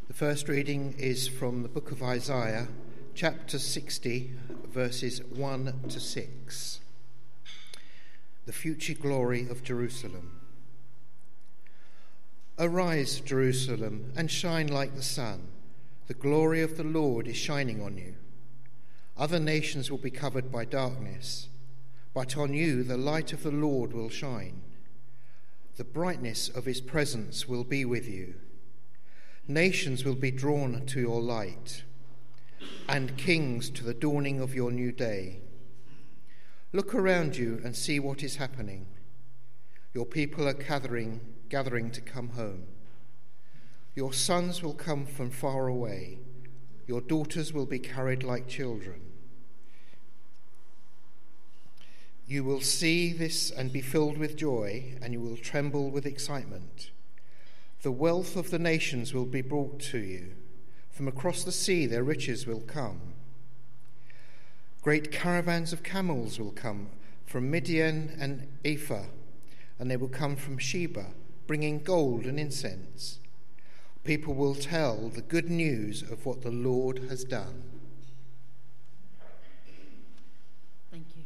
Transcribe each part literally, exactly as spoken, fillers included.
The first reading is from the book of Isaiah, chapter sixty, verses one to six. The future glory of Jerusalem. Arise, Jerusalem, and shine like the sun. The glory of the Lord is shining on you. Other nations will be covered by darkness, but on you the light of the Lord will shine. The brightness of his presence will be with you. Nations will be drawn to your light, and kings to the dawning of your new day. Look around you and see what is happening. Your people are gathering, gathering to come home. Your sons will come from far away. Your daughters will be carried like children. You will see this and be filled with joy, and you will tremble with excitement. The wealth of the nations will be brought to you. From across the sea their riches will come. Great caravans of camels will come from Midian and Ephah, and they will come from Sheba, bringing gold and incense. People will tell the good news of what the Lord has done. Thank you.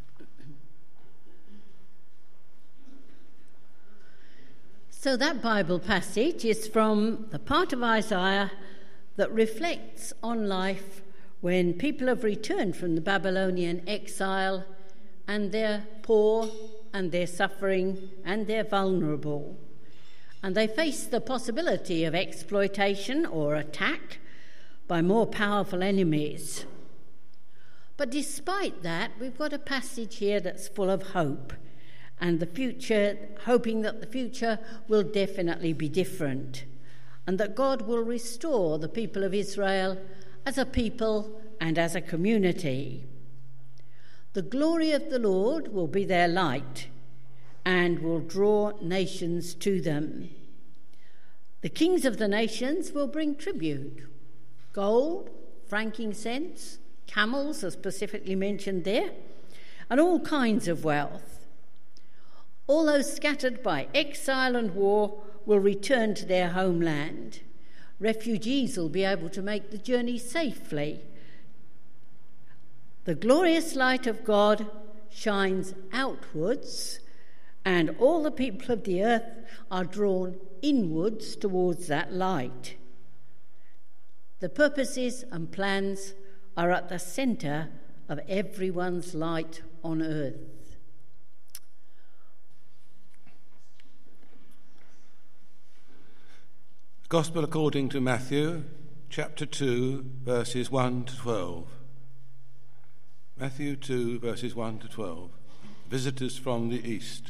So that Bible passage is from the part of Isaiah that reflects on life when people have returned from the Babylonian exile, and they're poor and they're suffering and they're vulnerable. And they face the possibility of exploitation or attack by more powerful enemies. But despite that, we've got a passage here that's full of hope, and the future, hoping that the future will definitely be different, and that God will restore the people of Israel as a people and as a community. The glory of the Lord will be their light and will draw nations to them. The kings of the nations will bring tribute: gold, frankincense, camels are specifically mentioned there, and all kinds of wealth. All those scattered by exile and war will return to their homeland. Refugees will be able to make the journey safely. The glorious light of God shines outwards, and all the people of the earth are drawn inwards towards that light. The purposes and plans are at the centre of everyone's light on earth. Gospel according to Matthew, chapter two, verses one to twelve. Matthew two, verses one to twelve. Visitors from the East.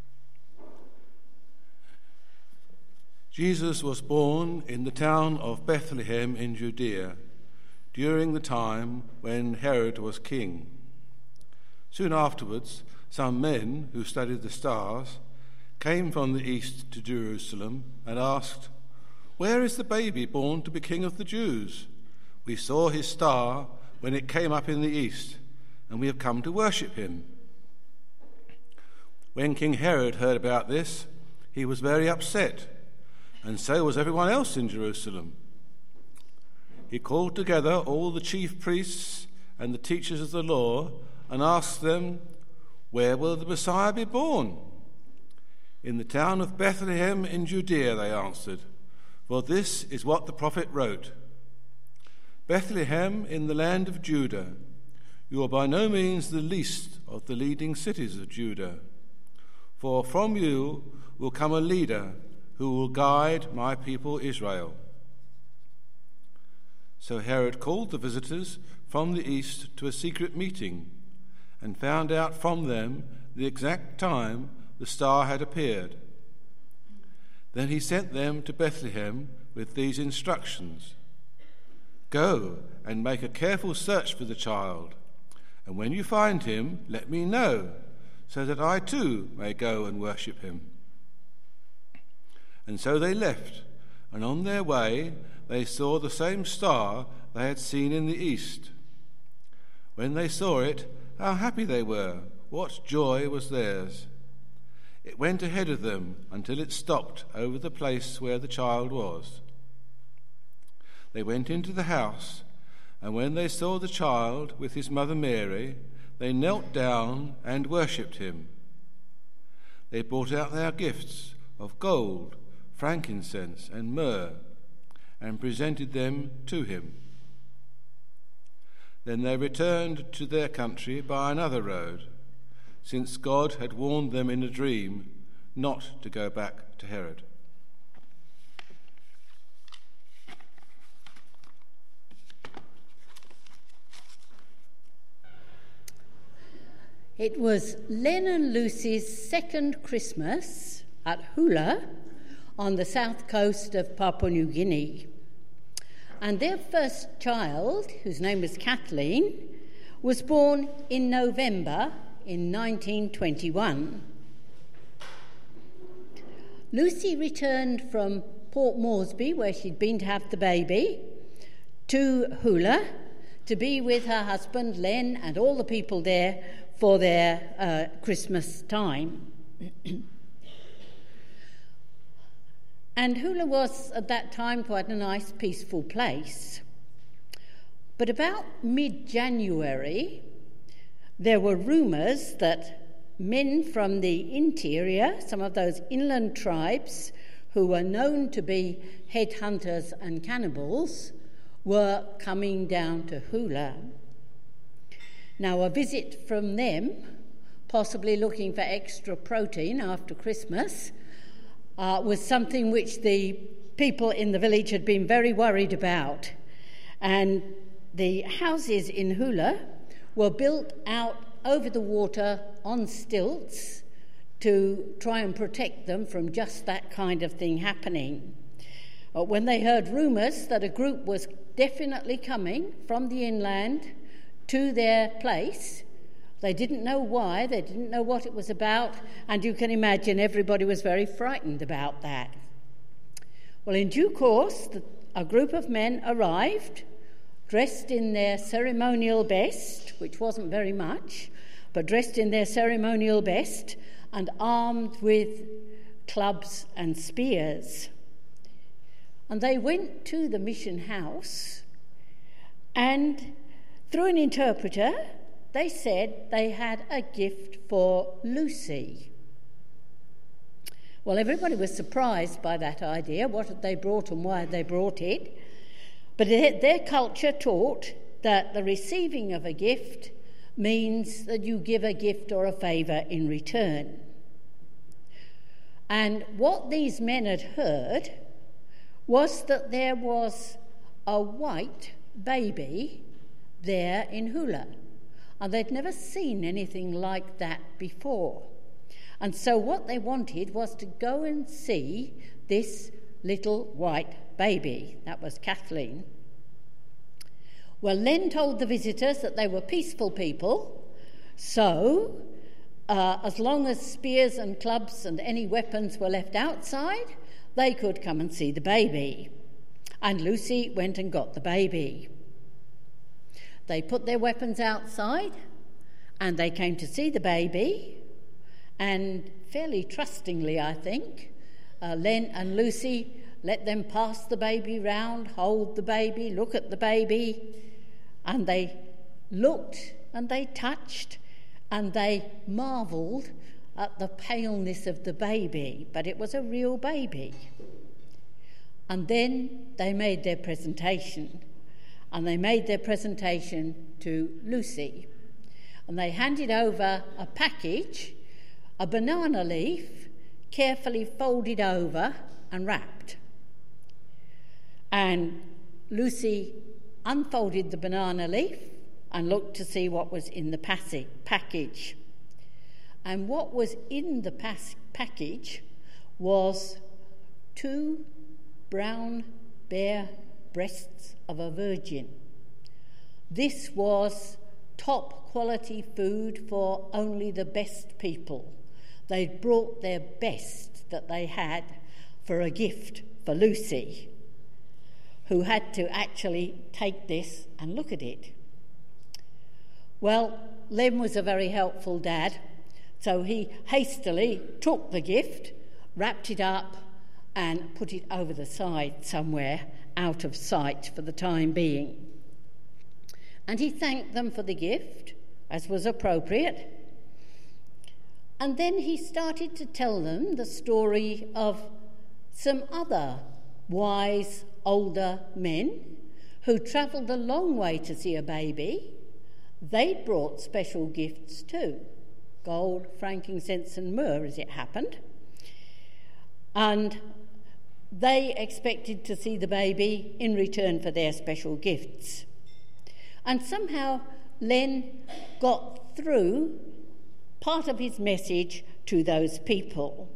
Jesus was born in the town of Bethlehem in Judea during the time when Herod was king. Soon afterwards, some men who studied the stars came from the east to Jerusalem and asked, "Where is the baby born to be King of the Jews? We saw his star when it came up in the east, and we have come to worship him." When King Herod heard about this, he was very upset, and so was everyone else in Jerusalem. He called together all the chief priests and the teachers of the law and asked them, "Where will the Messiah be born?" "In the town of Bethlehem in Judea," they answered. "For this is what the prophet wrote. Bethlehem in the land of Judah, you are by no means the least of the leading cities of Judah. For from you will come a leader who will guide my people Israel." So Herod called the visitors from the east to a secret meeting and found out from them the exact time the star had appeared. Then he sent them to Bethlehem with these instructions: "Go and make a careful search for the child, and when you find him, let me know, so that I too may go and worship him." And so they left, and on their way they saw the same star they had seen in the east. When they saw it, how happy they were! What joy was theirs! It went ahead of them until it stopped over the place where the child was. they went into the house, and when they saw the child with his mother Mary, they knelt down and worshipped him. They brought out their gifts of gold, frankincense, and myrrh, and presented them to him. Then they returned to their country by another road, since God had warned them in a dream not to go back to Herod. It was Len and Lucy's second Christmas at Hula on the south coast of Papua New Guinea. And their first child, whose name was Kathleen, was born in November in nineteen twenty-one. Lucy returned from Port Moresby, where she'd been to have the baby, to Hula to be with her husband Len and all the people there for their uh, Christmas time. And Hula was at that time quite a nice, peaceful place. But about mid-January, there were rumours that men from the interior, some of those inland tribes who were known to be headhunters and cannibals, were coming down to Hula. Now, a visit from them, possibly looking for extra protein after Christmas, uh, was something which the people in the village had been very worried about. And the houses in Hula were built out over the water on stilts to try and protect them from just that kind of thing happening. Uh, when they heard rumours that a group was definitely coming from the inland to their place, they didn't know why, they didn't know what it was about, and you can imagine everybody was very frightened about that. Well, in due course, the, a group of men arrived, dressed in their ceremonial best, which wasn't very much, but dressed in their ceremonial best and armed with clubs and spears. And they went to the mission house, and through an interpreter, they said they had a gift for Lucy. Well, everybody was surprised by that idea. What had they brought and why had they brought it? But their culture taught that the receiving of a gift means that you give a gift or a favour in return. And what these men had heard was that there was a white baby there in Hula, and they'd never seen anything like that before. And so what they wanted was to go and see this little white baby. That was Kathleen. Well, Len told the visitors that they were peaceful people, so uh, as long as spears and clubs and any weapons were left outside, they could come and see the baby. And Lucy went and got the baby. They put their weapons outside and they came to see the baby, and fairly trustingly, I think, uh, Len and Lucy let them pass the baby round, hold the baby, look at the baby, and they looked and they touched and they marvelled at the paleness of the baby, but it was a real baby. And then they made their presentation. And they made their presentation to Lucy. And they handed over a package, a banana leaf, carefully folded over and wrapped. And Lucy unfolded the banana leaf and looked to see what was in the package. And what was in the pas- package was two brown, bare breasts of a virgin. This was top quality food for only the best people. They'd brought their best that they had for a gift for Lucy, who had to actually take this and look at it. Well, Len was a very helpful dad, so he hastily took the gift, wrapped it up and put it over the side somewhere out of sight for the time being. And he thanked them for the gift, as was appropriate. And then he started to tell them the story of some other wise older men who travelled a long way to see a baby. They'd brought special gifts too, gold, frankincense and myrrh, as it happened. And they expected to see the baby in return for their special gifts. And somehow Len got through part of his message to those people.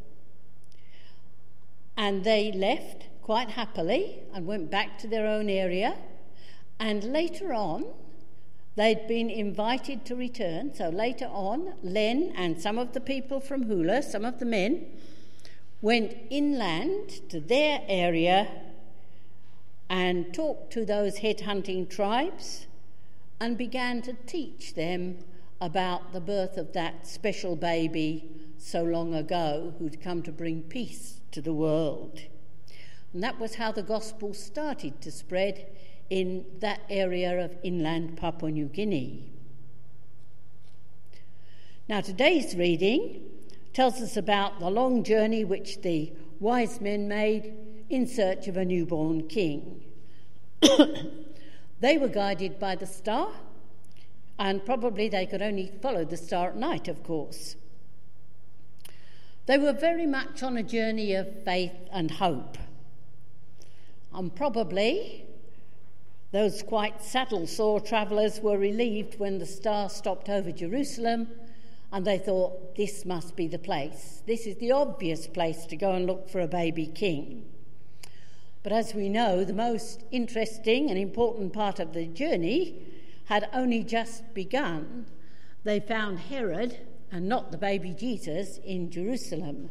And they left quite happily and went back to their own area. And later on, they'd been invited to return. So later on, Len and some of the people from Hula, some of the men, went inland to their area and talked to those headhunting tribes and began to teach them about the birth of that special baby so long ago who'd come to bring peace to the world. And that was how the gospel started to spread in that area of inland Papua New Guinea. Now, today's reading tells us about the long journey which the wise men made in search of a newborn king. They were guided by the star, and probably they could only follow the star at night, of course. They were very much on a journey of faith and hope. And probably those quite saddle-sore travellers were relieved when the star stopped over Jerusalem, and they thought, this must be the place. This is the obvious place to go and look for a baby king. But as we know, the most interesting and important part of the journey had only just begun. They found Herod, and not the baby Jesus, in Jerusalem.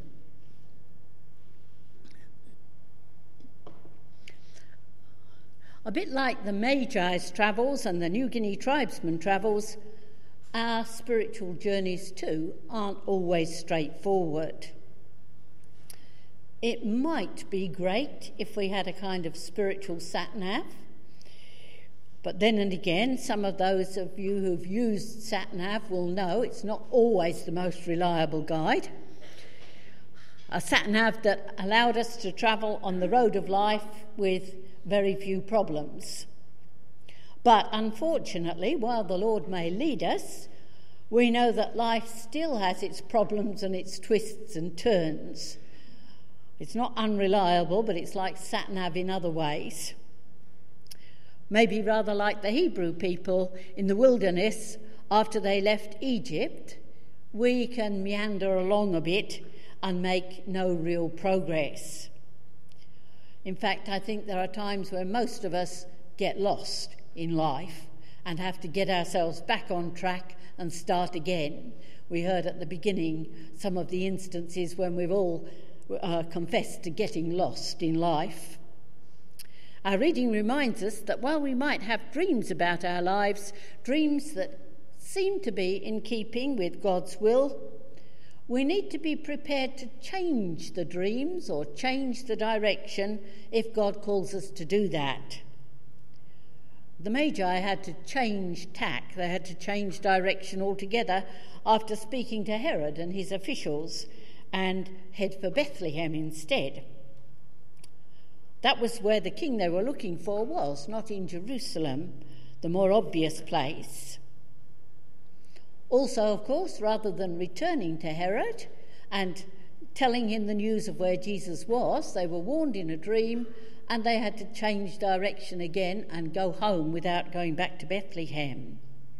A bit like the Magi's travels and the New Guinea tribesmen travels, our spiritual journeys too aren't always straightforward. It might be great if we had a kind of spiritual sat-nav, but then and again, some of those of you who've used sat-nav will know it's not always the most reliable guide. A sat-nav that allowed us to travel on the road of life with very few problems. But unfortunately, while the Lord may lead us, we know that life still has its problems and its twists and turns. It's not unreliable, but it's like sat-nav in other ways. Maybe rather like the Hebrew people in the wilderness after they left Egypt, we can meander along a bit and make no real progress. In fact, I think there are times where most of us get lost in life and have to get ourselves back on track and start again. We heard at the beginning some of the instances when we've all uh, confessed to getting lost in life. Our reading reminds us that while we might have dreams about our lives, dreams that seem to be in keeping with God's will, we need to be prepared to change the dreams or change the direction if God calls us to do that. The Magi had to change tack, they had to change direction altogether after speaking to Herod and his officials and head for Bethlehem instead. That was where the king they were looking for was, not in Jerusalem, the more obvious place. Also, of course, rather than returning to Herod and telling him the news of where Jesus was, they were warned in a dream and they had to change direction again and go home without going back to Bethlehem.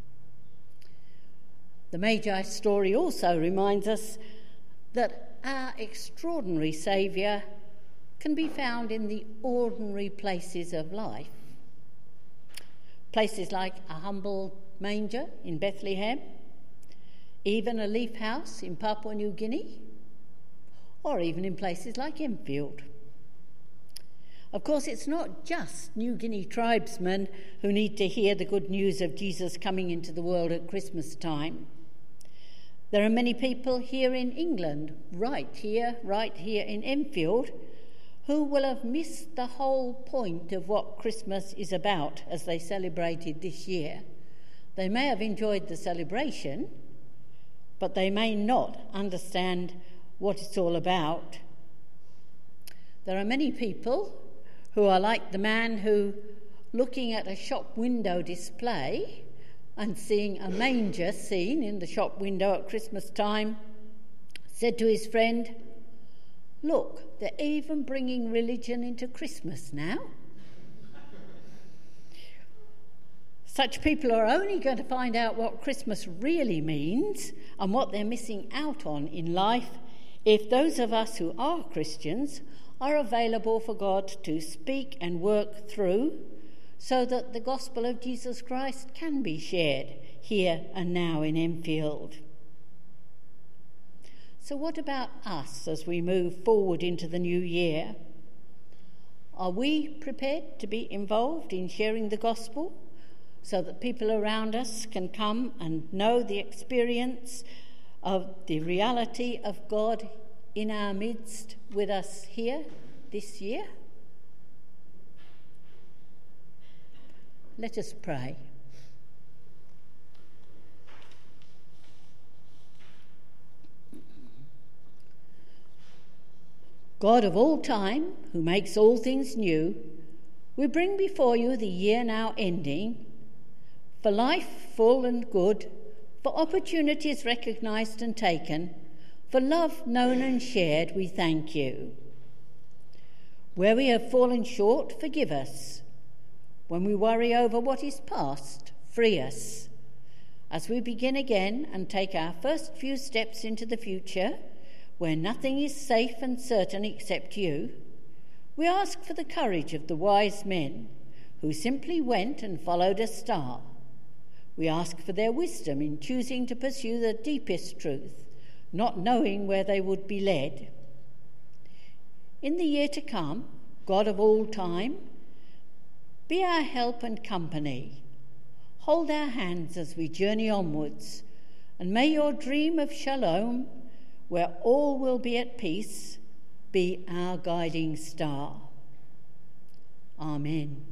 The Magi story also reminds us that our extraordinary Saviour can be found in the ordinary places of life. Places like a humble manger in Bethlehem, even a leaf house in Papua New Guinea, or even in places like Enfield. Of course, it's not just New Guinea tribesmen who need to hear the good news of Jesus coming into the world at Christmas time. There are many people here in England, right here, right here in Enfield, who will have missed the whole point of what Christmas is about as they celebrated this year. They may have enjoyed the celebration, but they may not understand what it's all about. There are many people who are like the man who, looking at a shop window display and seeing a manger scene in the shop window at Christmas time, said to his friend, "Look, they're even bringing religion into Christmas now." Such people are only going to find out what Christmas really means and what they're missing out on in life if those of us who are Christians are available for God to speak and work through so that the gospel of Jesus Christ can be shared here and now in Enfield. So what about us as we move forward into the new year? Are we prepared to be involved in sharing the gospel so that people around us can come and know the experience of the reality of God in our midst with us here this year? Let us pray. God of all time, who makes all things new, we bring before you the year now ending, for life full and good, for opportunities recognised and taken, for love known and shared, we thank you. Where we have fallen short, forgive us. When we worry over what is past, free us. As we begin again and take our first few steps into the future, where nothing is safe and certain except you, we ask for the courage of the wise men who simply went and followed a star. We ask for their wisdom in choosing to pursue the deepest truth, not knowing where they would be led. In the year to come, God of all time, be our help and company. Hold our hands as we journey onwards, and may your dream of shalom, where all will be at peace, be our guiding star. Amen.